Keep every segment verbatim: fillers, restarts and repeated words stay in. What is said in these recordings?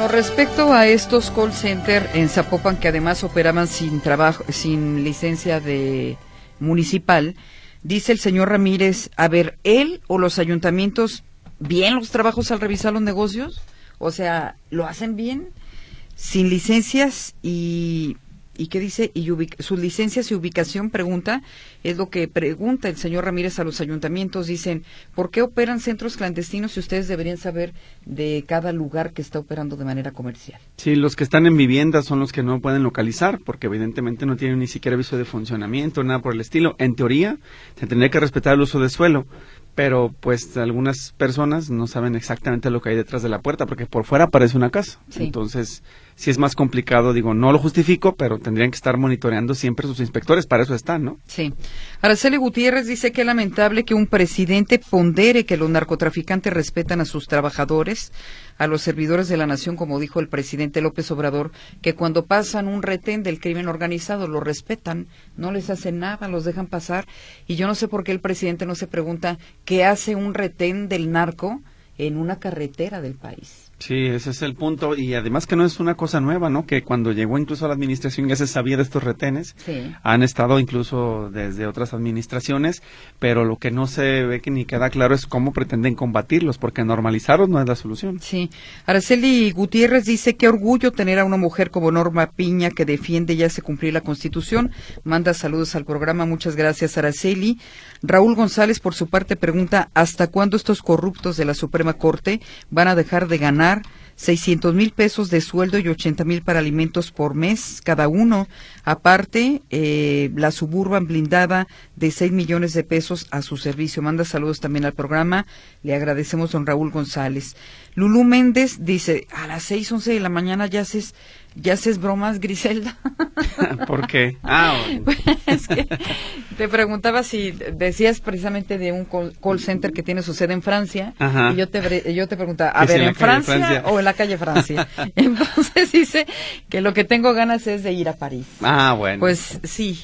Bueno, respecto a estos call center en Zapopan que además operaban sin trabajo, sin licencia de municipal, dice el señor Ramírez, a ver, él o los ayuntamientos, ¿bien los trabajos al revisar los negocios? O sea, ¿lo hacen bien? Sin licencias y... ¿Y qué dice? Y ubic- sus licencias y ubicación, pregunta, es lo que pregunta el señor Ramírez a los ayuntamientos. Dicen, ¿por qué operan centros clandestinos si ustedes deberían saber de cada lugar que está operando de manera comercial? Sí, los que están en vivienda son los que no pueden localizar, porque evidentemente no tienen ni siquiera aviso de funcionamiento, nada por el estilo. En teoría, se tendría que respetar el uso de suelo, pero pues algunas personas no saben exactamente lo que hay detrás de la puerta, porque por fuera parece una casa. Sí. Entonces, sí es más complicado, digo, no lo justifico, pero tendrían que estar monitoreando siempre sus inspectores, para eso están, ¿no? Sí. Araceli Gutiérrez dice que es lamentable que un presidente pondere que los narcotraficantes respetan a sus trabajadores, a los servidores de la nación, como dijo el presidente López Obrador, que cuando pasan un retén del crimen organizado lo respetan, no les hacen nada, los dejan pasar, y yo no sé por qué el presidente no se pregunta qué hace un retén del narco en una carretera del país. Sí, ese es el punto, y además que no es una cosa nueva, ¿no? Que cuando llegó incluso a la administración ya se sabía de estos retenes, sí. Han estado incluso desde otras administraciones, pero lo que no se ve que ni queda claro es cómo pretenden combatirlos, porque normalizarlos no es la solución. Sí, Araceli Gutiérrez dice, qué orgullo tener a una mujer como Norma Piña que defiende y hace cumplir la Constitución, manda saludos al programa, muchas gracias Araceli. Raúl González por su parte pregunta, ¿hasta cuándo estos corruptos de la Suprema Corte van a dejar de ganar seiscientos mil pesos de sueldo y ochenta mil para alimentos por mes cada uno? Aparte, eh, la Suburban blindada de seis millones de pesos a su servicio. Manda saludos también al programa. Le agradecemos, don Raúl González. Lulú Méndez dice, a las seis, once de la mañana ya haces, ya haces bromas, Griselda. ¿Por qué? Ah, bueno. Es que te preguntaba si decías precisamente de un call, call center que tiene su sede en Francia. Ajá. Y yo te, yo te preguntaba, a ver, ¿en, ¿en Francia, Francia o en la calle Francia? Entonces dice que lo que tengo ganas es de ir a París. Ah, bueno. Pues sí.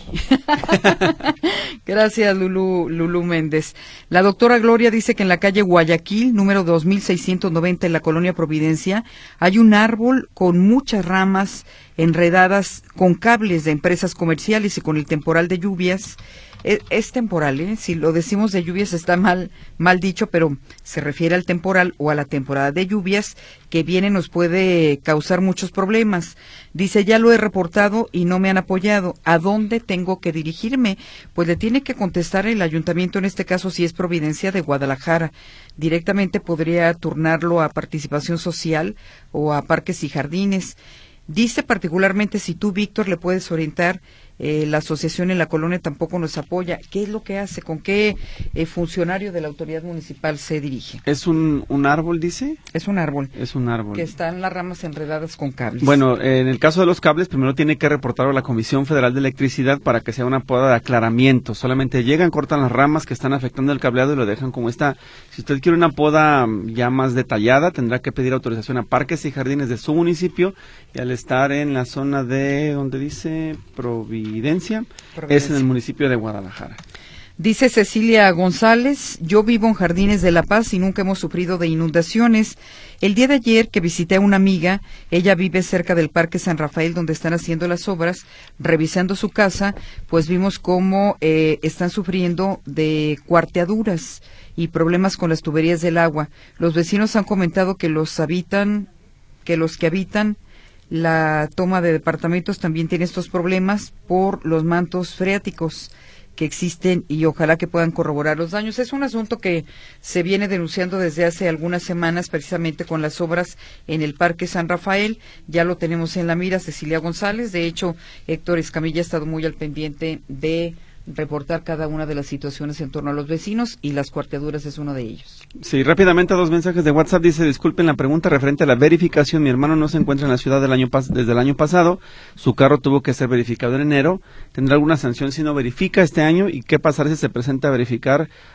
Gracias, Lulú, Lulú Méndez. La doctora Gloria dice que en la calle Guayaquil, número dos mil seiscientos noventa, en la colonia Providencia, hay un árbol con muchas ramas enredadas con cables de empresas comerciales y con el temporal de lluvias. Es, es temporal, ¿eh? Si lo decimos de lluvias está mal, mal dicho, pero se refiere al temporal o a la temporada de lluvias que viene, nos puede causar muchos problemas. Dice, ya lo he reportado y no me han apoyado. ¿A dónde tengo que dirigirme? Pues le tiene que contestar el ayuntamiento, en este caso si es Providencia de Guadalajara. Directamente podría turnarlo a Participación Social o a Parques y Jardines. Dice particularmente si tú, Víctor, le puedes orientar, eh, la asociación en la colonia tampoco nos apoya. ¿Qué es lo que hace? ¿Con qué eh, funcionario de la autoridad municipal se dirige? ¿Es un, un árbol, dice? Es un árbol. Es un árbol. Que están las ramas enredadas con cables. Bueno, eh, en el caso de los cables, primero tiene que reportarlo a la Comisión Federal de Electricidad para que sea una poda de aclaramiento. Solamente llegan, cortan las ramas que están afectando el cableado y lo dejan como está. Si usted quiere una poda ya más detallada, tendrá que pedir autorización a Parques y Jardines de su municipio, y al estar en la zona de, donde dice Providencia, Providencia, es en el municipio de Guadalajara. Dice Cecilia González, yo vivo en Jardines de La Paz y nunca hemos sufrido de inundaciones. El día de ayer que visité a una amiga, ella vive cerca del Parque San Rafael donde están haciendo las obras, revisando su casa, pues vimos cómo eh, están sufriendo de cuarteaduras y problemas con las tuberías del agua. Los vecinos han comentado que los habitan, que los que habitan la toma de departamentos también tiene estos problemas por los mantos freáticos que existen y ojalá que puedan corroborar los daños. Es un asunto que se viene denunciando desde hace algunas semanas precisamente con las obras en el Parque San Rafael. Ya lo tenemos en la mira, Cecilia González. De hecho, Héctor Escamilla ha estado muy al pendiente de reportar cada una de las situaciones en torno a los vecinos y las cuarteaduras es uno de ellos. Sí, rápidamente dos mensajes de WhatsApp. Dice, disculpen la pregunta referente a la verificación. Mi hermano no se encuentra en la ciudad del año pas desde el año pasado. Su carro tuvo que ser verificado en enero. ¿Tendrá alguna sanción si no verifica este año? ¿Y qué pasará si se presenta a verificar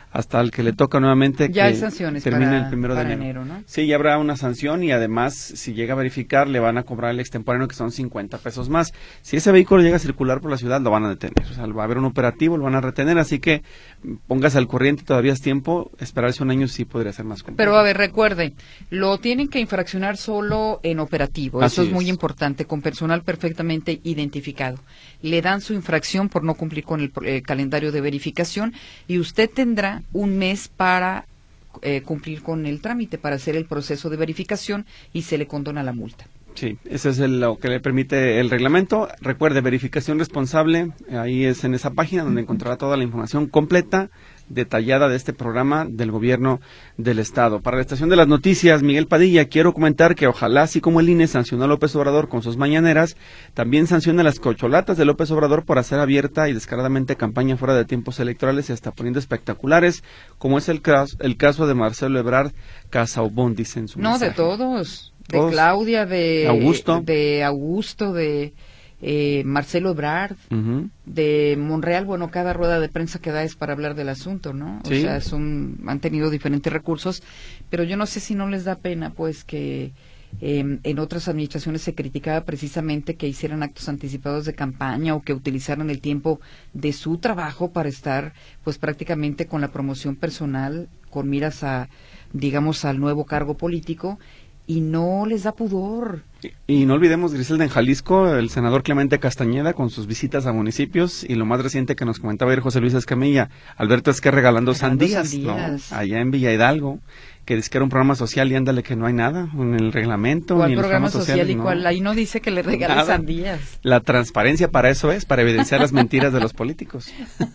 hasta el que le toca nuevamente ya que hay sanciones termine para, el primero de para enero. enero, ¿no? Sí, ya habrá una sanción y además, si llega a verificar, le van a cobrar el extemporáneo, que son cincuenta pesos más. Si ese vehículo llega a circular por la ciudad, lo van a detener. O sea, va a haber un operativo, lo van a retener, así que póngase al corriente, todavía es tiempo. Esperarse un año sí podría ser más complicado. Pero a ver, recuerde, lo tienen que infraccionar solo en operativo. Así Eso es, es muy importante, con personal perfectamente identificado. Le dan su infracción por no cumplir con el eh, calendario de verificación y usted tendrá un mes para eh, cumplir con el trámite, para hacer el proceso de verificación y se le condona la multa. Sí, eso es el, lo que le permite el reglamento. Recuerde, verificación responsable, ahí es en esa página donde encontrará toda la información completa, detallada de este programa del gobierno del estado. Para la estación de las noticias, Miguel Padilla, quiero comentar que ojalá, así como el I N E sancionó a López Obrador con sus mañaneras, también sancione las cocholatas de López Obrador por hacer abierta y descaradamente campaña fuera de tiempos electorales y hasta poniendo espectaculares, como es el caso, el caso de Marcelo Ebrard Casaubon, dice en su No, mensaje. de todos, de Todos. Claudia, de Augusto. de Augusto, de eh, Marcelo Ebrard, Uh-huh. de Monreal. Bueno, cada rueda de prensa que da es para hablar del asunto, ¿no? O Sí. sea, son, han tenido diferentes recursos, pero yo no sé si no les da pena, pues, que eh, en otras administraciones se criticaba precisamente que hicieran actos anticipados de campaña o que utilizaran el tiempo de su trabajo para estar, pues, prácticamente con la promoción personal, con miras a, digamos, al nuevo cargo político, y no les da pudor. Y no olvidemos, Griselda, en Jalisco, el senador Clemente Castañeda con sus visitas a municipios, y lo más reciente que nos comentaba ayer José Luis Escamilla, Alberto Esquer regalando, Regalando sandías, sandías. ¿no? Allá en Villa Hidalgo, que dice que era un programa social y ándale que no hay nada en el reglamento. ¿Cuál ni en los programa programas social sociales, y no. cuál? Ahí no dice que le regale Nada. sandías. La transparencia para eso es, para evidenciar las mentiras de los políticos.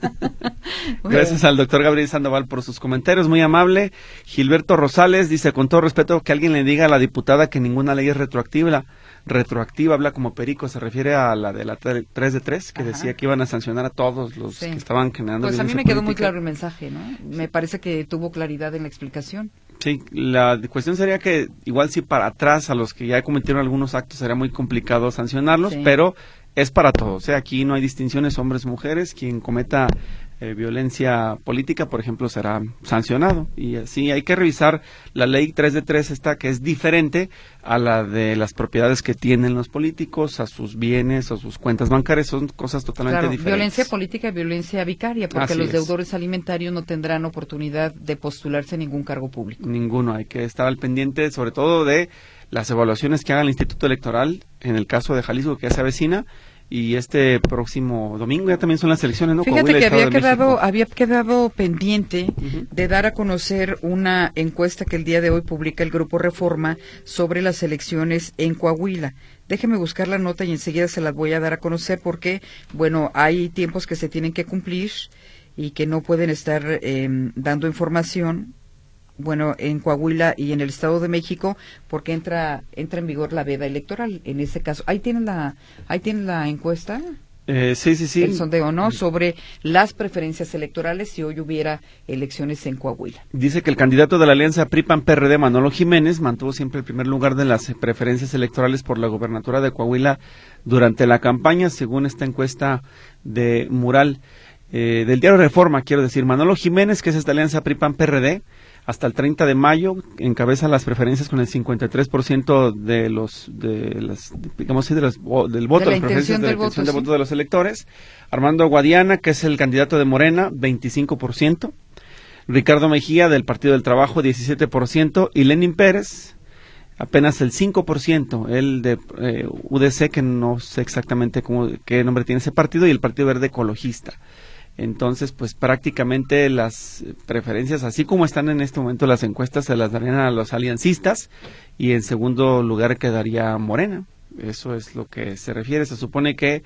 Gracias al doctor Gabriel Sandoval por sus comentarios, muy amable. Gilberto Rosales dice, con todo respeto, que alguien le diga a la diputada que ninguna ley es retroactiva. Retroactiva, habla como perico, se refiere a la de la tres de tres, que Ajá. decía que iban a sancionar a todos los Sí. que estaban generando Pues a mí violencia me quedó muy política. claro el mensaje, ¿no? Me parece que tuvo claridad en la explicación. Sí, la cuestión sería que igual si para atrás a los que ya cometieron algunos actos sería muy complicado sancionarlos, Sí. pero es para todos. O sea, aquí no hay distinciones hombres-mujeres. Quien cometa eh, violencia política, por ejemplo, será sancionado. Y así hay que revisar la ley tres de tres, esta que es diferente a la de las propiedades que tienen los políticos, a sus bienes, a sus cuentas bancarias. Son cosas totalmente Claro, diferentes. violencia política y violencia vicaria, porque Así los es. deudores alimentarios no tendrán oportunidad de postularse a ningún cargo público. Ninguno, hay que estar al pendiente sobre todo de las evaluaciones que haga el Instituto Electoral, en el caso de Jalisco que ya se avecina, y este próximo domingo ya también son las elecciones, ¿no? Fíjate Coahuila y que Estado había de quedado, México. había quedado pendiente Ujú. de dar a conocer una encuesta que el día de hoy publica el Grupo Reforma sobre las elecciones en Coahuila. Déjeme buscar la nota y enseguida se las voy a dar a conocer porque, bueno, hay tiempos que se tienen que cumplir y que no pueden estar eh, dando información, bueno, en Coahuila y en el Estado de México, porque entra entra en vigor la veda electoral. En ese caso, ahí tienen la ahí tienen la encuesta. Eh, sí, sí, sí. El sondeo, ¿no? Sobre las preferencias electorales si hoy hubiera elecciones en Coahuila. Dice que el candidato de la alianza P R I P A N P R D, Manolo Jiménez, mantuvo siempre el primer lugar de las preferencias electorales por la gubernatura de Coahuila durante la campaña, según esta encuesta de Mural eh, del diario Reforma, quiero decir. Manolo Jiménez, que es esta alianza P R I P A N P R D, hasta el treinta de mayo encabeza las preferencias con el cincuenta y tres por ciento de los de las digamos así de los del voto, De la las preferencias intención de la del voto, intención de sí. voto de los electores. Armando Guadiana, que es el candidato de Morena, veinticinco por ciento. Ricardo Mejía del Partido del Trabajo, diecisiete por ciento, y Lenin Pérez apenas el cinco por ciento, el de eh, U D C, que no sé exactamente cómo, qué nombre tiene ese partido, y el Partido Verde Ecologista. Entonces, pues prácticamente las preferencias, así como están en este momento las encuestas, se las darían a los aliancistas, y en segundo lugar quedaría Morena. Eso es lo que se refiere. Se supone que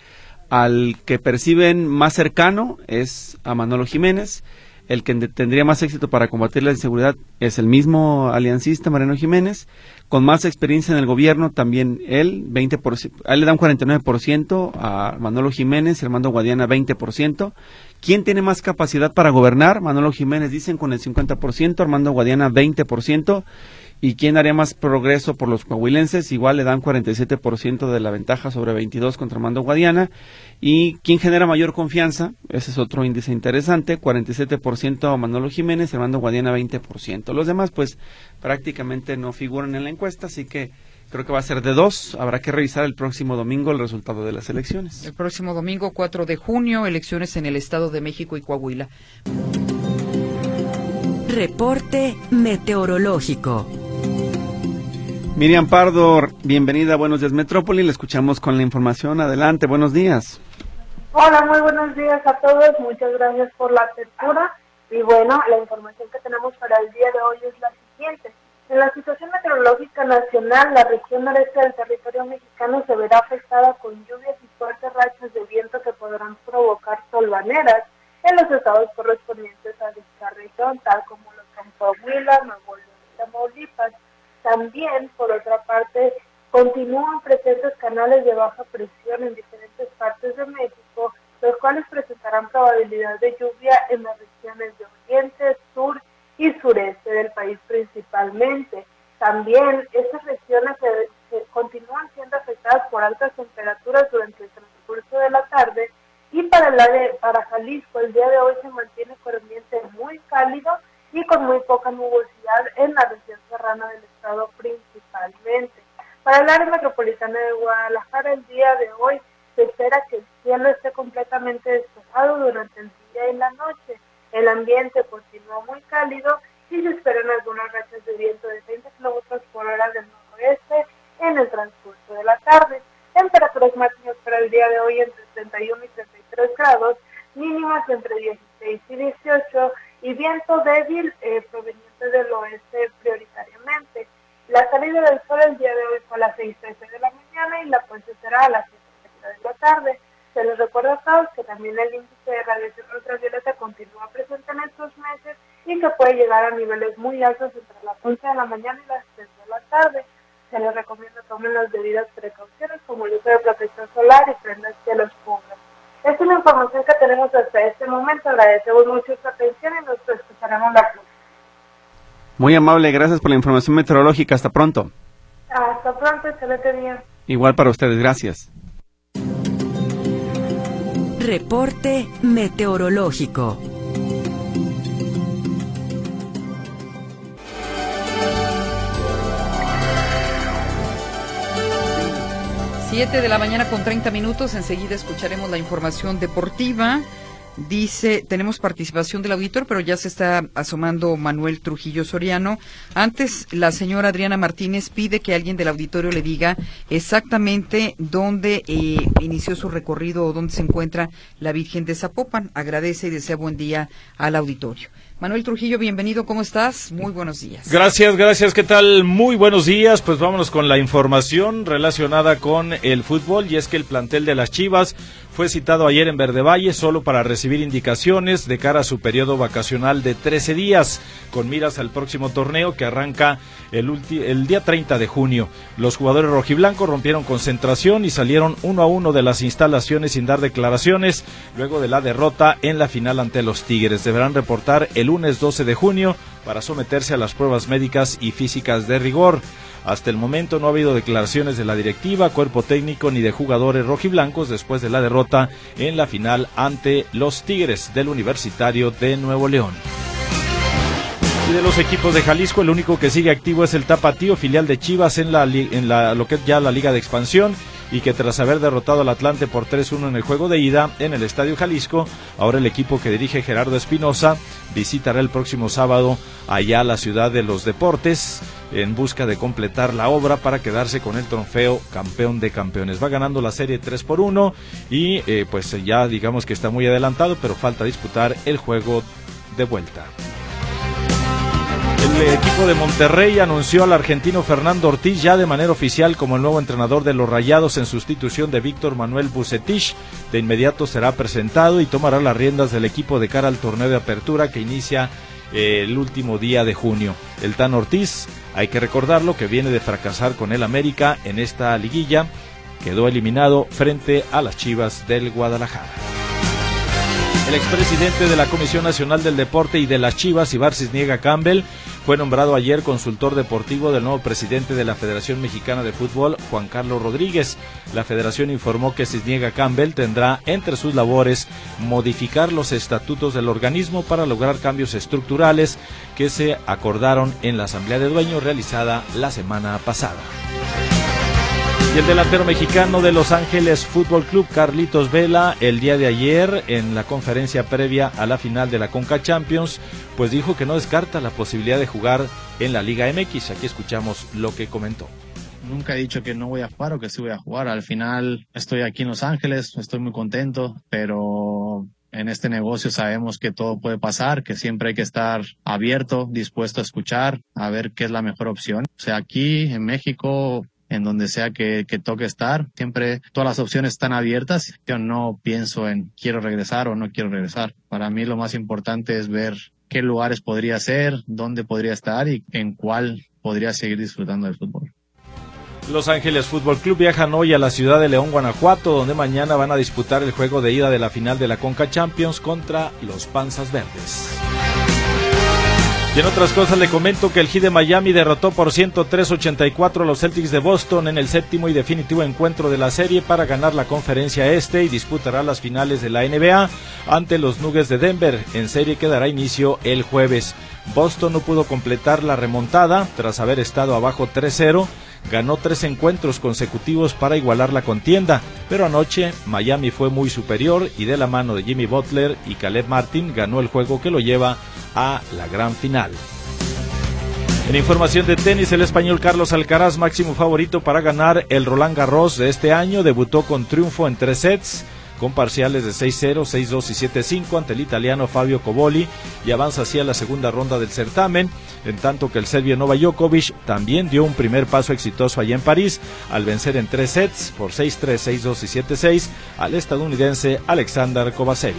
al que perciben más cercano es a Manolo Jiménez. El que tendría más éxito para combatir la inseguridad es el mismo aliancista, Mariano Jiménez. Con más experiencia en el gobierno, también él, veinte por ciento, a él le dan cuarenta y nueve por ciento, a Manolo Jiménez y Armando Guadiana veinte por ciento. ¿Quién tiene más capacidad para gobernar? Manolo Jiménez, dicen, con el cincuenta por ciento, Armando Guadiana veinte por ciento. ¿Y quién haría más progreso por los coahuilenses? Igual le dan cuarenta y siete por ciento de la ventaja sobre veintidós contra Armando Guadiana. ¿Y quién genera mayor confianza? Ese es otro índice interesante, cuarenta y siete por ciento Manolo Jiménez, Armando Guadiana veinte por ciento. Los demás pues prácticamente no figuran en la encuesta, así que creo que va a ser de dos. Habrá que revisar el próximo domingo el resultado de las elecciones. El próximo domingo, cuatro de junio, elecciones en el Estado de México y Coahuila. Reporte meteorológico. Miriam Pardo, bienvenida a Buenos Días Metrópoli, le escuchamos con la información. Adelante, buenos días. Hola, muy buenos días a todos, muchas gracias por la apertura. Y bueno, la información que tenemos para el día de hoy es la siguiente. En la situación meteorológica nacional, la región noreste del territorio mexicano se verá afectada con lluvias y fuertes rachas de viento que podrán provocar solvaneras en los estados correspondientes a dicha región, tal como los de Coahuila, Nuevo León y Tamaulipas. También, por otra parte, continúan presentes canales de baja presión en diferentes partes de México, los cuales presentarán probabilidad de lluvia en las regiones de oriente, sur y sureste del país principalmente. También estas regiones se, se continúan siendo afectadas por altas temperaturas durante el transcurso de la tarde, y para, el área, para Jalisco el día de hoy se mantiene con ambiente muy cálido y con muy poca nubosidad en la región serrana del estado principalmente. Para el área metropolitana de Guadalajara el día de hoy se espera que el cielo esté completamente despejado durante el día y la noche. El ambiente continúa muy cálido y se esperan algunas rachas de viento de treinta kilómetros por hora del noroeste en el transcurso de la tarde. Temperaturas máximas para el día de hoy entre treinta y uno y treinta y tres grados, mínimas entre dieciséis y dieciocho, y viento débil eh, proveniente del oeste prioritariamente. La salida del sol el día de hoy fue a las seis trece de la mañana y la puesta será a las siete treinta de la tarde. Se les recuerda a todos que también el índice de radiación ultravioleta continúa presente en estos meses y que puede llegar a niveles muy altos entre las once de la mañana y las tres de la tarde. Se les recomienda tomen las debidas precauciones como el uso de protección solar y prendas que los cubran. Esta es la información que tenemos hasta este momento. Agradecemos mucho su atención y nos escucharemos la próxima. Muy amable, gracias por la información meteorológica. Hasta pronto. Hasta pronto, excelente día. Igual para ustedes, gracias. Reporte meteorológico. Siete de la mañana con treinta minutos, enseguida escucharemos la información deportiva. Dice, tenemos participación del auditor, pero ya se está asomando Manuel Trujillo Soriano. Antes, la señora Adriana Martínez pide que alguien del auditorio le diga exactamente dónde eh, inició su recorrido o dónde se encuentra la Virgen de Zapopan. Agradece y desea buen día al auditorio. Manuel Trujillo, bienvenido, ¿cómo estás? Muy buenos días. Gracias, gracias, ¿qué tal? Muy buenos días, pues vámonos con la información relacionada con el fútbol, y es que el plantel de las Chivas fue citado ayer en Verde Valle solo para recibir indicaciones de cara a su periodo vacacional de trece días, con miras al próximo torneo que arranca el, ulti- el día treinta de junio. Los jugadores rojiblancos rompieron concentración y salieron uno a uno de las instalaciones sin dar declaraciones luego de la derrota en la final ante los Tigres. Deberán reportar el lunes doce de junio para someterse a las pruebas médicas y físicas de rigor. Hasta el momento no ha habido declaraciones de la directiva, cuerpo técnico ni de jugadores rojiblancos después de la derrota en la final ante los Tigres del Universitario de Nuevo León. Y de los equipos de Jalisco, el único que sigue activo es el Tapatío, filial de Chivas en la en la lo que es ya la Liga de Expansión, y que tras haber derrotado al Atlante por tres uno en el juego de ida en el Estadio Jalisco, ahora el equipo que dirige Gerardo Espinosa visitará el próximo sábado allá la ciudad de los deportes en busca de completar la obra para quedarse con el trofeo campeón de campeones. Va ganando la serie tres por uno y eh, pues ya digamos que está muy adelantado, pero falta disputar el juego de vuelta. El equipo de Monterrey anunció al argentino Fernando Ortiz ya de manera oficial como el nuevo entrenador de los Rayados en sustitución de Víctor Manuel Bucetich. De inmediato será presentado y tomará las riendas del equipo de cara al torneo de apertura que inicia eh, el último día de junio. El Tan Ortiz, hay que recordarlo, que viene de fracasar con el América en esta liguilla, quedó eliminado frente a las Chivas del Guadalajara. El expresidente de la Comisión Nacional del Deporte y de las Chivas, Ibar Cisniega Campbell, fue nombrado ayer consultor deportivo del nuevo presidente de la Federación Mexicana de Fútbol, Juan Carlos Rodríguez. La federación informó que Cisniega Campbell tendrá entre sus labores modificar los estatutos del organismo para lograr cambios estructurales que se acordaron en la Asamblea de Dueños realizada la semana pasada. Y el delantero mexicano de Los Ángeles Fútbol Club, Carlitos Vela, el día de ayer, en la conferencia previa a la final de la Conca Champions, pues dijo que no descarta la posibilidad de jugar en la Liga M X. Aquí escuchamos lo que comentó. Nunca he dicho que no voy a jugar o que sí voy a jugar. Al final estoy aquí en Los Ángeles, estoy muy contento, pero en este negocio sabemos que todo puede pasar, que siempre hay que estar abierto, dispuesto a escuchar, a ver qué es la mejor opción. O sea, aquí en México, en donde sea que, que toque estar, siempre todas las opciones están abiertas. Yo no pienso en quiero regresar o no quiero regresar. Para mí lo más importante es ver qué lugares podría ser, dónde podría estar y en cuál podría seguir disfrutando del fútbol. Los Ángeles Fútbol Club viajan hoy a la ciudad de León, Guanajuato, donde mañana van a disputar el juego de ida de la final de la Conca Champions contra los Panzas Verdes. Y en otras cosas le comento que el Heat de Miami derrotó por ciento tres a ochenta y cuatro a los Celtics de Boston en el séptimo y definitivo encuentro de la serie para ganar la conferencia este y disputará las finales de la N B A ante los Nuggets de Denver, en serie que dará inicio el jueves. Boston no pudo completar la remontada tras haber estado abajo tres cero. Ganó tres encuentros consecutivos para igualar la contienda, pero anoche Miami fue muy superior y de la mano de Jimmy Butler y Caleb Martin ganó el juego que lo lleva a la gran final. En información de tenis, el español Carlos Alcaraz, máximo favorito para ganar el Roland Garros de este año, debutó con triunfo en tres sets, con parciales de seis cero, seis dos y siete cinco ante el italiano Fabio Coboli y avanza hacia la segunda ronda del certamen, en tanto que el serbio Novak Djokovic también dio un primer paso exitoso allá en París al vencer en tres sets por seis tres, seis dos y siete seis al estadounidense Alexander Kovacevic.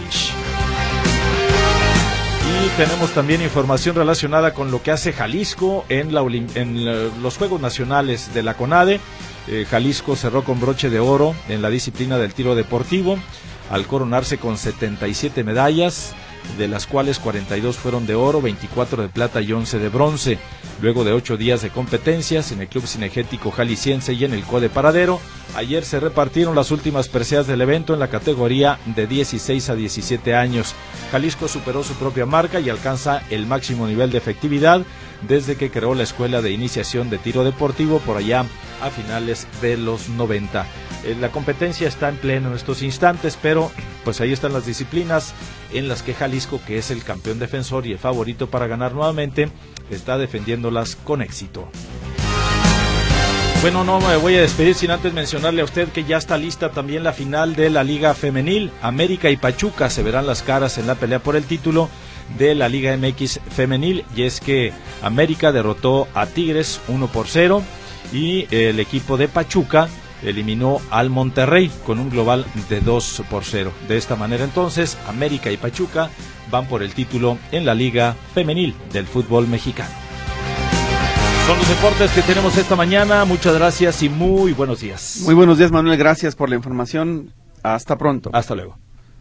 Y tenemos también información relacionada con lo que hace Jalisco en, la, en los Juegos Nacionales de la CONADE. Eh, Jalisco cerró con broche de oro en la disciplina del tiro deportivo, al coronarse con setenta y siete medallas, de las cuales cuarenta y dos fueron de oro, veinticuatro de plata y once de bronce. Luego de ocho días de competencias en el Club Cinegético Jalisciense y en el CODE Paradero, ayer se repartieron las últimas preseas del evento en la categoría de dieciséis a diecisiete años. Jalisco superó su propia marca y alcanza el máximo nivel de efectividad desde que creó la Escuela de Iniciación de Tiro Deportivo por allá a finales de los noventa. Eh, la competencia está en pleno en estos instantes, pero pues ahí están las disciplinas en las que Jalisco, que es el campeón defensor y el favorito para ganar nuevamente, está defendiéndolas con éxito. Bueno, no me voy a despedir sin antes mencionarle a usted que ya está lista también la final de la Liga Femenil. América y Pachuca se verán las caras en la pelea por el título de la Liga M X Femenil, y es que América derrotó a Tigres uno por cero y el equipo de Pachuca eliminó al Monterrey con un global de dos por cero. De esta manera entonces América y Pachuca van por el título en la Liga Femenil del fútbol mexicano. Son los deportes que tenemos esta mañana. Muchas gracias y muy buenos días. Muy buenos días, Manuel, gracias por la información. Hasta pronto. Hasta luego.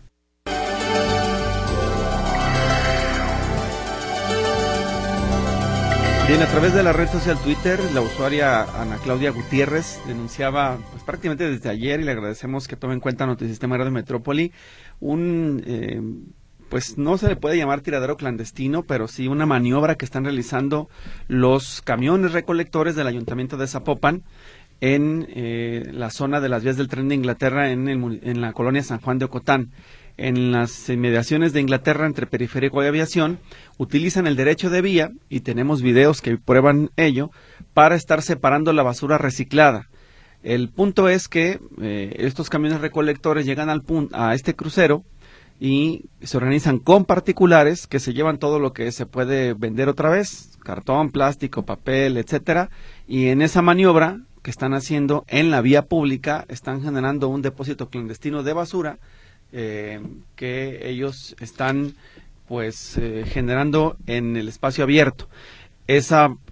Bien, a través de la red social Twitter, la usuaria Ana Claudia Gutiérrez denunciaba pues, prácticamente desde ayer, y le agradecemos que tome en cuenta Notisistema Radio Metrópoli, un, eh, pues no se le puede llamar tiradero clandestino, pero sí una maniobra que están realizando los camiones recolectores del Ayuntamiento de Zapopan en eh, la zona de las vías del tren de Inglaterra en, el, en la colonia San Juan de Ocotán. En las inmediaciones de Inglaterra, entre Periférico y Aviación, utilizan el derecho de vía, y tenemos videos que prueban ello, para estar separando la basura reciclada. El punto es que eh, estos camiones recolectores llegan al punto, a este crucero, y se organizan con particulares que se llevan todo lo que se puede vender otra vez, cartón, plástico, papel, etcétera, y en esa maniobra que están haciendo en la vía pública, están generando un depósito clandestino de basura, Eh, que ellos están pues eh, generando en el espacio abierto. Esa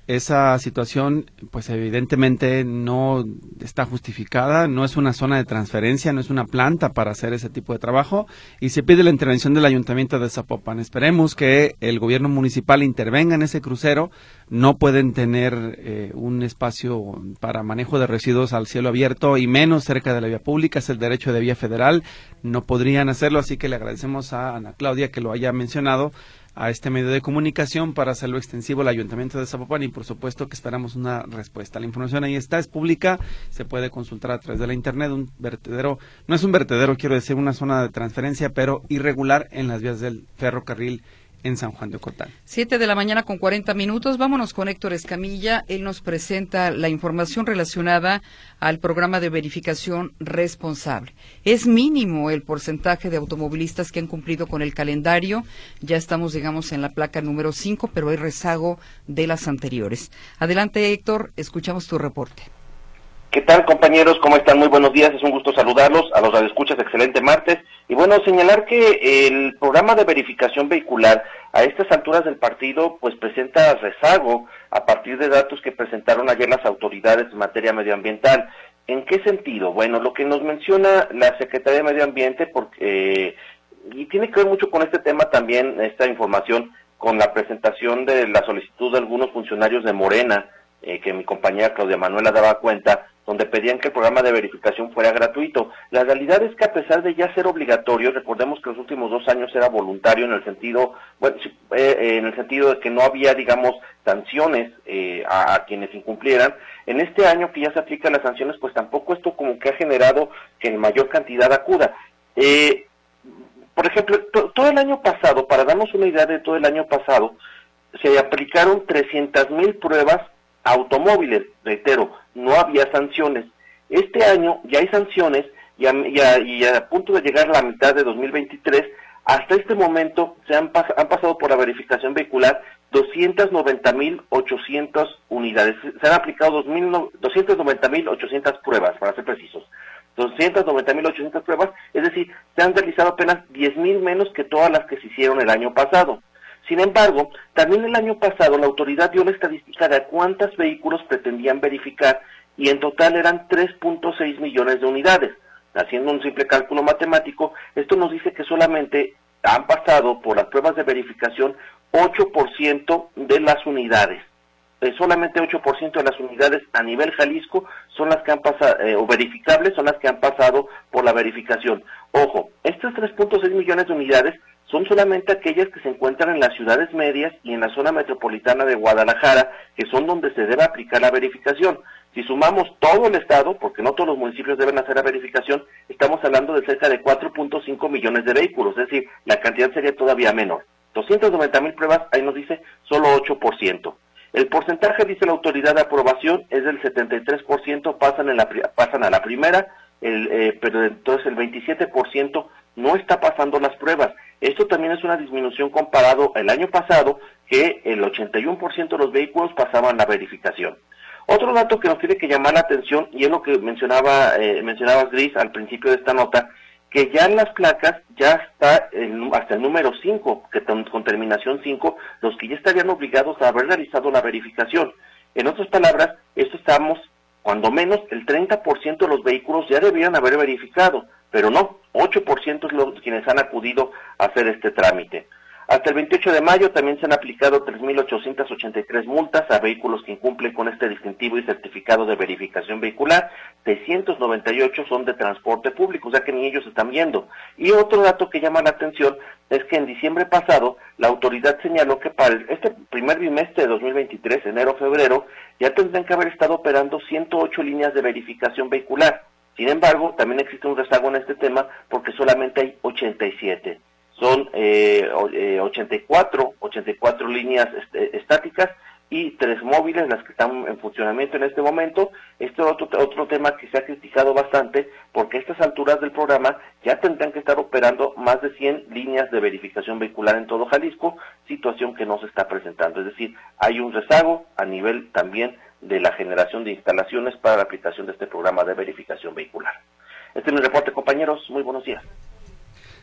esa situación, pues evidentemente no está justificada, no es una zona de transferencia, no es una planta para hacer ese tipo de trabajo, y se pide la intervención del Ayuntamiento de Zapopan. Esperemos que el gobierno municipal intervenga en ese crucero. No pueden tener eh, un espacio para manejo de residuos al cielo abierto y menos cerca de la vía pública, es el derecho de vía federal, no podrían hacerlo, así que le agradecemos a Ana Claudia que lo haya mencionado a este medio de comunicación para hacerlo extensivo al Ayuntamiento de Zapopan, y por supuesto que esperamos una respuesta. La información ahí está, es pública, se puede consultar a través de la internet. Un vertedero, no es un vertedero, quiero decir, una zona de transferencia, pero irregular en las vías del ferrocarril en San Juan de Ocotán. Siete de la mañana con cuarenta minutos. Vámonos con Héctor Escamilla. Él nos presenta la información relacionada al programa de verificación responsable. Es mínimo el porcentaje de automovilistas que han cumplido con el calendario. Ya estamos, digamos, en la placa número cinco, pero hay rezago de las anteriores. Adelante, Héctor, escuchamos tu reporte. ¿Qué tal, compañeros? ¿Cómo están? Muy buenos días, es un gusto saludarlos, a los radioescuchas, excelente martes. Y bueno, señalar que el programa de verificación vehicular a estas alturas del partido pues presenta rezago a partir de datos que presentaron ayer las autoridades en materia medioambiental. ¿En qué sentido? Bueno, lo que nos menciona la Secretaría de Medio Ambiente, porque, eh, y tiene que ver mucho con este tema también, esta información, con la presentación de la solicitud de algunos funcionarios de Morena, eh, que mi compañera Claudia Manuela daba cuenta, donde pedían que el programa de verificación fuera gratuito. La realidad es que a pesar de ya ser obligatorio, recordemos que los últimos dos años era voluntario en el sentido, bueno, eh, en el sentido de que no había, digamos, sanciones eh, a, a quienes incumplieran. En este año que ya se aplican las sanciones, pues tampoco esto como que ha generado que en mayor cantidad acuda. Eh, por ejemplo, to, todo el año pasado, para darnos una idea de todo el año pasado, se aplicaron trescientas mil pruebas automóviles, reitero, no había sanciones. Este año ya hay sanciones y a, y, a, y a punto de llegar a la mitad de dos mil veintitrés, hasta este momento se han, pas, han pasado por la verificación vehicular doscientas noventa mil ochocientas unidades. Se han aplicado doscientas noventa mil ochocientas pruebas, para ser precisos. doscientas noventa mil ochocientas pruebas, es decir, se han realizado apenas diez mil menos que todas las que se hicieron el año pasado. Sin embargo, también el año pasado la autoridad dio la estadística de a cuántos vehículos pretendían verificar y en total eran tres punto seis millones de unidades. Haciendo un simple cálculo matemático, esto nos dice que solamente han pasado por las pruebas de verificación ocho por ciento de las unidades. Eh, solamente ocho por ciento de las unidades a nivel Jalisco son las que han pasado, eh, o verificables, son las que han pasado por la verificación. Ojo, estos tres punto seis millones de unidades son solamente aquellas que se encuentran en las ciudades medias y en la zona metropolitana de Guadalajara, que son donde se debe aplicar la verificación. Si sumamos todo el estado, porque no todos los municipios deben hacer la verificación, estamos hablando de cerca de cuatro punto cinco millones de vehículos, es decir, la cantidad sería todavía menor. doscientas noventa mil pruebas, ahí nos dice solo ocho por ciento. El porcentaje, dice la autoridad de aprobación, es del setenta y tres por ciento, pasan, en la, pasan a la primera, el, eh, pero entonces el veintisiete por ciento no está pasando las pruebas. Esto también es una disminución comparado el año pasado, que el ochenta y uno por ciento de los vehículos pasaban la verificación. Otro dato que nos tiene que llamar la atención, y es lo que mencionaba eh, mencionaba Gris al principio de esta nota, que ya en las placas ya está el, hasta el número cinco, que con terminación cinco, los que ya estarían obligados a haber realizado la verificación. En otras palabras, esto estamos, cuando menos, el treinta por ciento de los vehículos ya deberían haber verificado, pero no, ocho por ciento es los quienes han acudido a hacer este trámite. Hasta el veintiocho de mayo también se han aplicado tres mil ochocientas ochenta y tres multas a vehículos que incumplen con este distintivo y certificado de verificación vehicular, seiscientos noventa y ocho son de transporte público, o sea que ni ellos están viendo. Y otro dato que llama la atención es que en diciembre pasado la autoridad señaló que para este primer bimestre de dos mil veintitrés, enero-febrero, ya tendrían que haber estado operando ciento ocho líneas de verificación vehicular. Sin embargo, también existe un rezago en este tema porque solamente hay ochenta y siete. Son eh, ochenta y cuatro líneas est estáticas y tres móviles las que están en funcionamiento en este momento. Este es otro, otro tema que se ha criticado bastante, porque a estas alturas del programa ya tendrán que estar operando más de cien líneas de verificación vehicular en todo Jalisco, situación que no se está presentando. Es decir, hay un rezago a nivel también de la generación de instalaciones para la aplicación de este programa de verificación vehicular. Este es mi reporte, compañeros. Muy buenos días.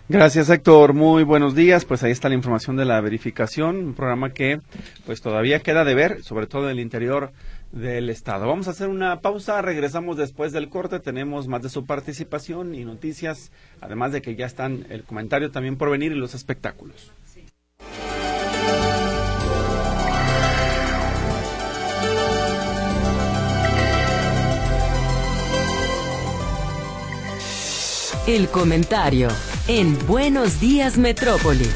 Gracias, Héctor. Muy buenos días. Pues ahí está la información de la verificación, un programa que pues todavía queda de ver, sobre todo en el interior del estado. Vamos a hacer una pausa, regresamos después del corte, tenemos más de su participación y noticias, además de que ya están el comentario también por venir y los espectáculos. El comentario en Buenos Días Metrópoli.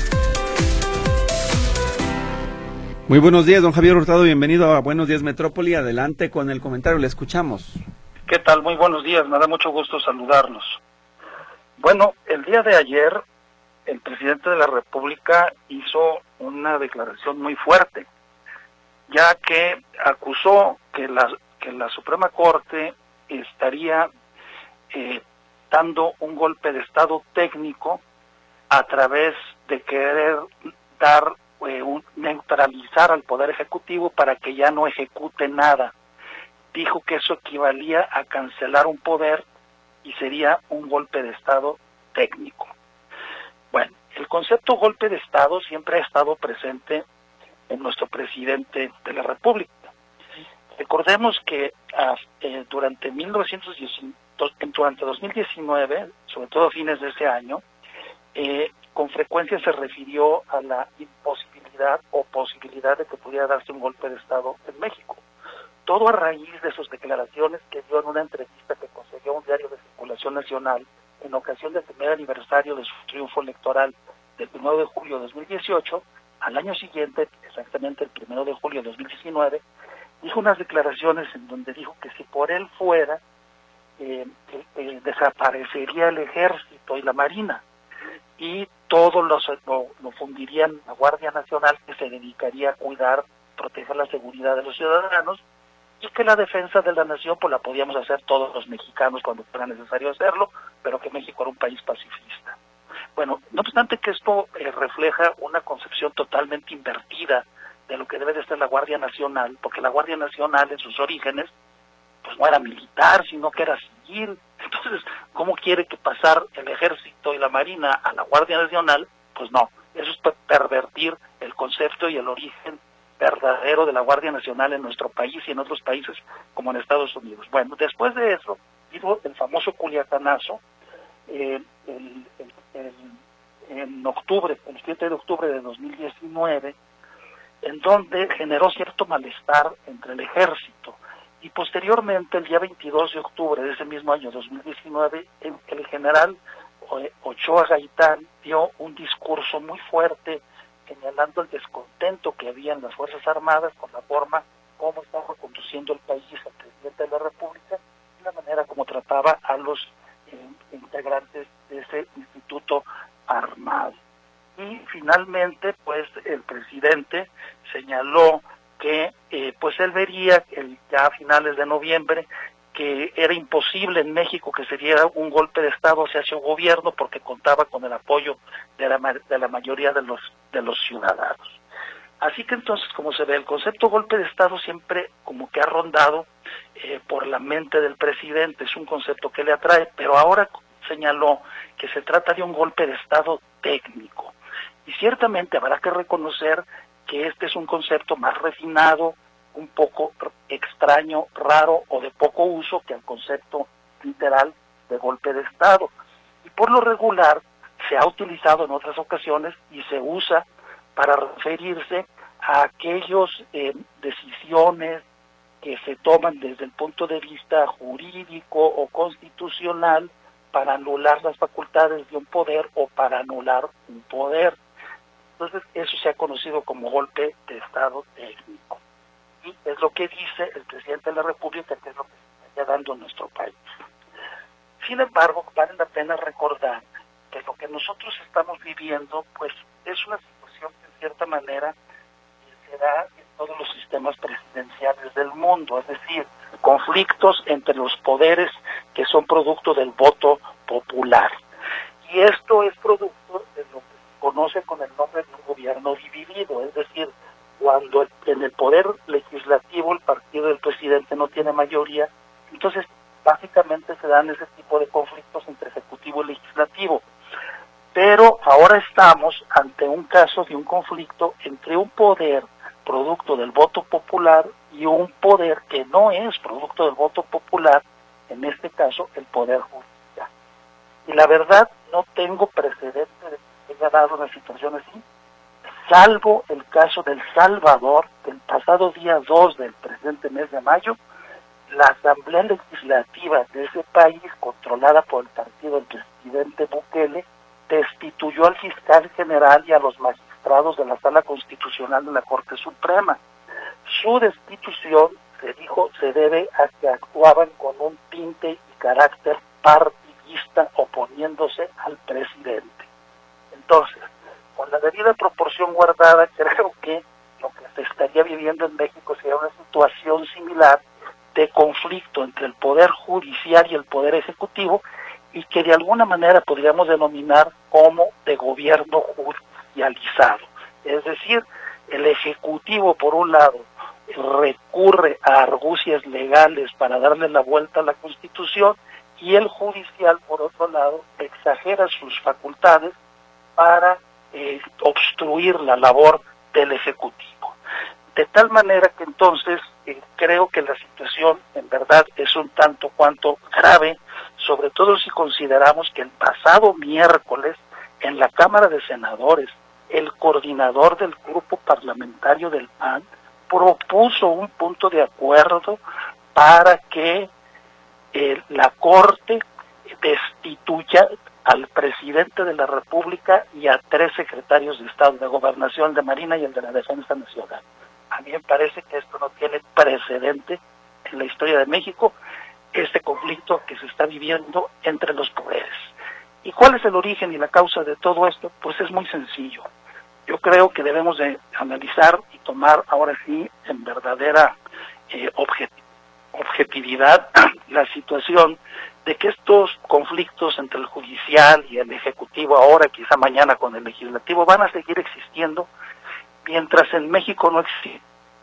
Muy buenos días, don Javier Hurtado, bienvenido a Buenos Días Metrópoli. Adelante con el comentario, le escuchamos. ¿Qué tal? Muy buenos días, me da mucho gusto saludarlos. Bueno, el día de ayer el presidente de la República hizo una declaración muy fuerte, ya que acusó que la, que la Suprema Corte estaría eh, dando un golpe de Estado técnico a través de querer dar eh, un, neutralizar al Poder Ejecutivo para que ya no ejecute nada. Dijo que eso equivalía a cancelar un poder y sería un golpe de Estado técnico. Bueno, el concepto golpe de Estado siempre ha estado presente en nuestro presidente de la República. Recordemos que eh, durante mil novecientos diez, durante dos mil diecinueve, sobre todo a fines de ese año, eh, con frecuencia se refirió a la imposibilidad o posibilidad de que pudiera darse un golpe de Estado en México. Todo a raíz de sus declaraciones que dio en una entrevista que concedió a un diario de circulación nacional en ocasión del primer aniversario de su triunfo electoral del primero de julio de dos mil dieciocho, al año siguiente, exactamente el primero de julio de dos mil diecinueve, dijo unas declaraciones en donde dijo que si por él fuera, eh, eh, eh, desaparecería el ejército y la marina, y todo lo, lo, lo fundirían la Guardia Nacional, que se dedicaría a cuidar, proteger la seguridad de los ciudadanos, y que la defensa de la nación pues la podíamos hacer todos los mexicanos cuando fuera necesario hacerlo, pero que México era un país pacifista. Bueno, no obstante que esto eh, refleja una concepción totalmente invertida de lo que debe de ser la Guardia Nacional, porque la Guardia Nacional en sus orígenes pues no era militar, sino que era civil. Entonces, ¿cómo quiere que pasar el ejército y la marina a la Guardia Nacional? Pues no, eso es pervertir el concepto y el origen verdadero de la Guardia Nacional en nuestro país y en otros países como en Estados Unidos. Bueno, después de eso, vino el famoso Culiacanazo, eh, el, el, el, en octubre, el siete de octubre de dos mil diecinueve, en donde generó cierto malestar entre el ejército, y posteriormente, el día veintidós de octubre de ese mismo año dos mil diecinueve, el, el general Ochoa Gaitán dio un discurso muy fuerte señalando el descontento que había en las Fuerzas Armadas con la forma como estaba conduciendo el país el presidente de la República y la manera como trataba a los eh, integrantes de ese instituto armado. Y finalmente, pues, el presidente señaló que eh, pues él vería el, ya a finales de noviembre que era imposible en México que se diera un golpe de Estado hacia su gobierno porque contaba con el apoyo de la, de la mayoría de los de los ciudadanos. Así que entonces, como se ve, el concepto golpe de Estado siempre como que ha rondado eh, por la mente del presidente, es un concepto que le atrae, pero ahora señaló que se trata de un golpe de Estado técnico. Y ciertamente habrá que reconocer que este es un concepto más refinado, un poco extraño, raro o de poco uso que el concepto literal de golpe de Estado. Y por lo regular se ha utilizado en otras ocasiones y se usa para referirse a aquellas eh, decisiones que se toman desde el punto de vista jurídico o constitucional para anular las facultades de un poder o para anular un poder. Entonces, eso se ha conocido como golpe de Estado técnico. Y es lo que dice el presidente de la República, que es lo que se está dando en nuestro país. Sin embargo, vale la pena recordar que lo que nosotros estamos viviendo, pues, es una situación que en cierta manera se da en todos los sistemas presidenciales del mundo, es decir, conflictos entre los poderes que son producto del voto popular. Y esto es producto de lo que conoce con el nombre de un gobierno dividido, es decir, cuando el, en el poder legislativo el partido del presidente no tiene mayoría, entonces básicamente se dan ese tipo de conflictos entre ejecutivo y legislativo. Pero ahora estamos ante un caso de un conflicto entre un poder producto del voto popular y un poder que no es producto del voto popular, en este caso el poder judicial. Y la verdad, no tengo precedente de que haya dado una situación así, salvo el caso del Salvador, que el pasado día dos del presente mes de mayo, la Asamblea Legislativa de ese país, controlada por el partido del presidente Bukele, destituyó al fiscal general y a los magistrados de la Sala Constitucional de la Corte Suprema. Su destitución, se dijo, se debe a que actuaban con un tinte y carácter partidista oponiéndose al presidente. Entonces, con la debida proporción guardada, creo que lo que se estaría viviendo en México sería una situación similar de conflicto entre el Poder Judicial y el Poder Ejecutivo, y que de alguna manera podríamos denominar como de gobierno judicializado. Es decir, el Ejecutivo, por un lado, recurre a argucias legales para darle la vuelta a la Constitución, y el Judicial, por otro lado, exagera sus facultades para eh, obstruir la labor del Ejecutivo. De tal manera que entonces eh, creo que la situación en verdad es un tanto cuanto grave, sobre todo si consideramos que el pasado miércoles en la Cámara de Senadores el coordinador del grupo parlamentario del P A N propuso un punto de acuerdo para que eh, la Corte destituya al presidente de la República y a tres secretarios de Estado, de Gobernación, de Marina y el de la Defensa Nacional. A mí me parece que esto no tiene precedente en la historia de México, este conflicto que se está viviendo entre los poderes. ¿Y cuál es el origen y la causa de todo esto? Pues es muy sencillo. Yo creo que debemos de analizar y tomar ahora sí en verdadera eh, objet- objetividad la situación de que estos conflictos entre el judicial y el ejecutivo, ahora quizá mañana con el legislativo, van a seguir existiendo mientras en México no existe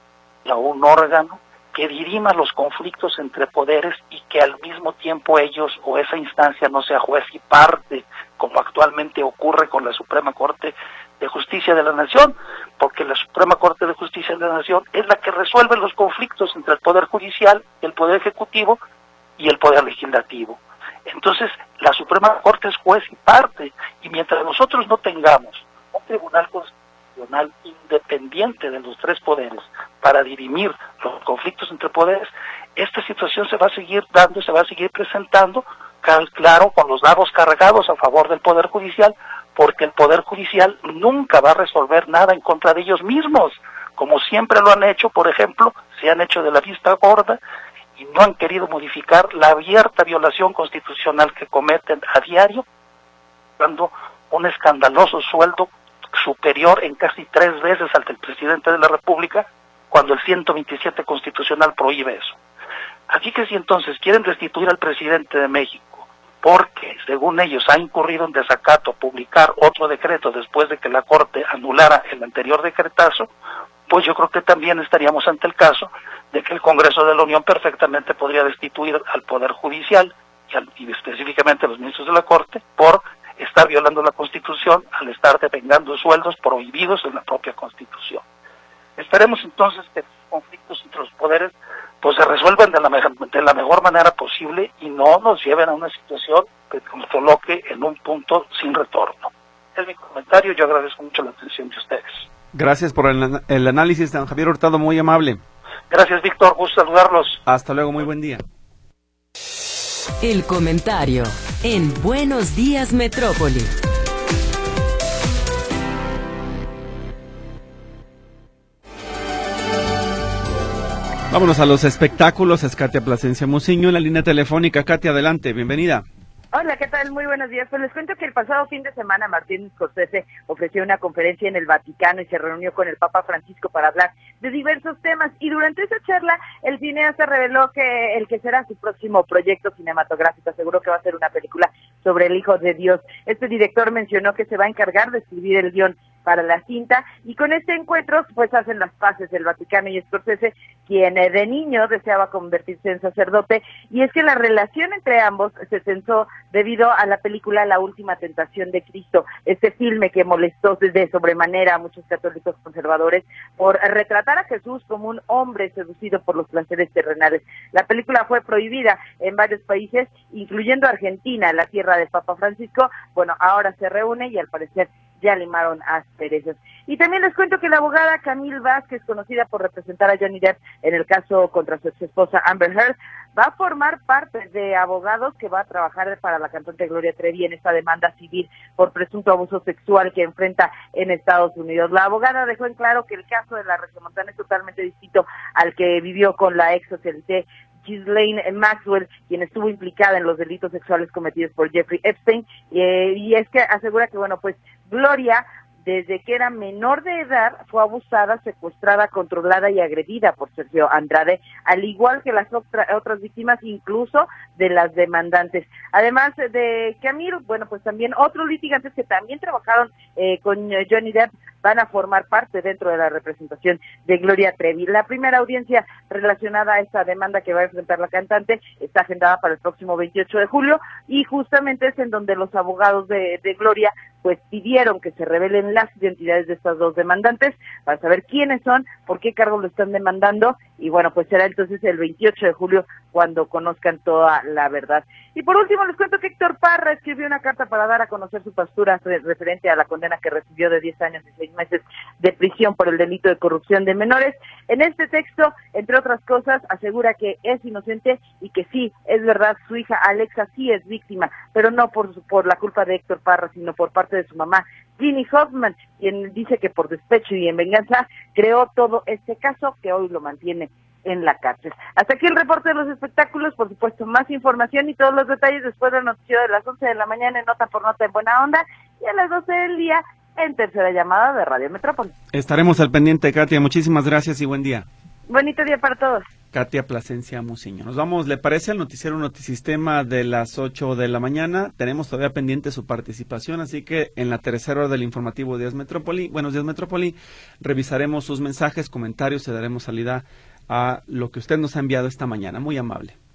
un órgano que dirima los conflictos entre poderes y que al mismo tiempo ellos o esa instancia no sea juez y parte, como actualmente ocurre con la Suprema Corte de Justicia de la Nación, porque la Suprema Corte de Justicia de la Nación es la que resuelve los conflictos entre el Poder Judicial, el Poder Ejecutivo y el Poder Legislativo. Entonces, la Suprema Corte es juez y parte, y mientras nosotros no tengamos un tribunal constitucional independiente de los tres poderes para dirimir los conflictos entre poderes, esta situación se va a seguir dando, se va a seguir presentando, claro, con los dados cargados a favor del Poder Judicial, porque el Poder Judicial nunca va a resolver nada en contra de ellos mismos, como siempre lo han hecho. Por ejemplo, se han hecho de la vista gorda y no han querido modificar la abierta violación constitucional que cometen a diario, dando un escandaloso sueldo superior en casi tres veces al del presidente de la República, cuando el ciento veintisiete constitucional prohíbe eso. Así que si entonces quieren destituir al presidente de México, porque según ellos ha incurrido en desacato publicar otro decreto después de que la Corte anulara el anterior decretazo, pues yo creo que también estaríamos ante el caso de que el Congreso de la Unión perfectamente podría destituir al Poder Judicial y, al, y específicamente a los ministros de la Corte por estar violando la Constitución al estar devengando sueldos prohibidos en la propia Constitución. Esperemos entonces que los conflictos entre los poderes pues se resuelvan de la, de la mejor manera posible y no nos lleven a una situación que nos coloque en un punto sin retorno. Es mi comentario, yo agradezco mucho la atención de ustedes. Gracias por el, el análisis, don Javier Hurtado, muy amable. Gracias, Víctor, gusto saludarlos. Hasta luego, muy buen día. El comentario en Buenos Días Metrópoli. Vámonos a los espectáculos. Es Katia Plasencia Muciño en la línea telefónica. Katia, adelante, bienvenida. Hola, ¿qué tal? Muy buenos días. Pues les cuento que el pasado fin de semana Martín Scorsese ofreció una conferencia en el Vaticano y se reunió con el Papa Francisco para hablar de diversos temas. Y durante esa charla, el cineasta reveló que el que será su próximo proyecto cinematográfico, aseguró que va a ser una película sobre el Hijo de Dios. Este director mencionó que se va a encargar de escribir el guión para la cinta, y con este encuentro pues hacen las paces el Vaticano y Scorsese, quien de niño deseaba convertirse en sacerdote, y es que la relación entre ambos se tensó debido a la película La Última Tentación de Cristo, este filme que molestó de sobremanera a muchos católicos conservadores por retratar a Jesús como un hombre seducido por los placeres terrenales. La película fue prohibida en varios países, incluyendo Argentina, la tierra del Papa Francisco. Bueno, ahora se reúne y al parecer ya limaron asperezas. Y también les cuento que la abogada Camille Vázquez, conocida por representar a Johnny Depp en el caso contra su exesposa Amber Heard, va a formar parte de abogados que va a trabajar para la cantante Gloria Trevi en esta demanda civil por presunto abuso sexual que enfrenta en Estados Unidos. La abogada dejó en claro que el caso de la regiomontana es totalmente distinto al que vivió con la ex socialité Ghislaine Maxwell, quien estuvo implicada en los delitos sexuales cometidos por Jeffrey Epstein, eh, y es que asegura que, bueno, pues Gloria, desde que era menor de edad, fue abusada, secuestrada, controlada y agredida por Sergio Andrade, al igual que las otra, otras víctimas, incluso de las demandantes. Además de Camille, bueno, pues también otros litigantes que también trabajaron eh, con Johnny Depp van a formar parte dentro de la representación de Gloria Trevi. La primera audiencia relacionada a esta demanda que va a enfrentar la cantante está agendada para el próximo veintiocho de julio, y justamente es en donde los abogados de, de Gloria pues pidieron que se revelen las identidades de estas dos demandantes para saber quiénes son, por qué cargo lo están demandando, y bueno, pues será entonces el veintiocho de julio cuando conozcan toda la verdad. Y por último les cuento que Héctor Parra escribió una carta para dar a conocer su postura referente a la condena que recibió de diez años y seis meses de prisión por el delito de corrupción de menores. En este texto, entre otras cosas, asegura que es inocente y que sí, es verdad, su hija Alexa sí es víctima, pero no por, por la culpa de Héctor Parra, sino por parte de su mamá, Ginny Hoffman, quien dice que por despecho y en venganza creó todo este caso que hoy lo mantiene en la cárcel. Hasta aquí el reporte de los espectáculos. Por supuesto, más información y todos los detalles después del noticiero de las once de la mañana en Nota por Nota en Buena Onda, y a las doce del día en Tercera Llamada de Radio Metrópoli. Estaremos al pendiente, Katia. Muchísimas gracias y buen día. Bonito día para todos. Katia Plasencia Muciño. Nos vamos, ¿le parece? Al noticiero Notisistema de las ocho de la mañana. Tenemos todavía pendiente su participación, así que en la tercera hora del informativo Días Metrópoli, Buenos Días Metrópoli, revisaremos sus mensajes, comentarios y daremos salida a lo que usted nos ha enviado esta mañana. Muy amable.